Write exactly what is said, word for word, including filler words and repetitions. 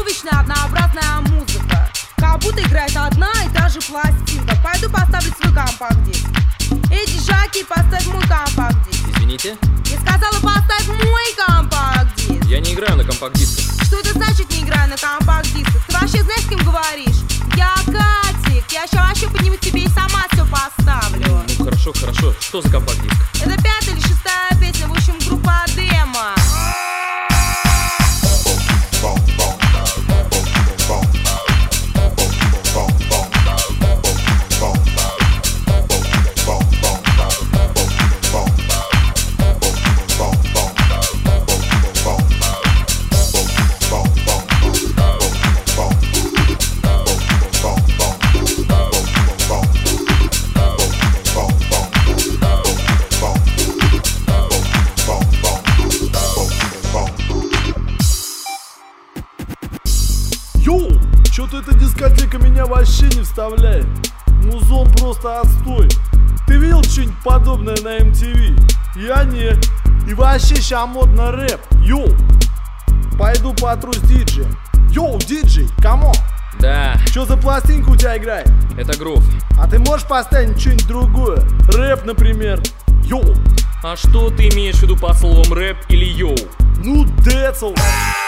чудовищная однообразная музыка. Как будто играет одна и та же пластинка. Пойду поставлю свой компакт-диск. Эй, диджаки, поставь мой компакт-диск. Извините? Я сказала, поставь мой компакт-диск. Я не играю на компакт-дисках. Что это значит, не играю на компакт-дисках? Ты вообще знаешь, с кем говоришь? Я Катик. Я сейчас вообще подниму тебе и сама все поставлю. Ну хорошо, хорошо. Что за компакт-диск? Это пятая или шестая песня, в общем, группа Демо. Йоу, чё-то эта дискотека меня вообще не вставляет. Музон просто отстой. Ты видел что-нибудь подобное на эм ти ви? Я нет. И вообще ща модно рэп. Йоу, пойду потрусь диджеем. Йоу, диджей, камон. Да, Чё за пластинка у тебя играет? это грув. А ты можешь поставить что-нибудь другое? Рэп, например. Йоу. А что ты имеешь в виду под словом рэп или йоу? Ну, Децл.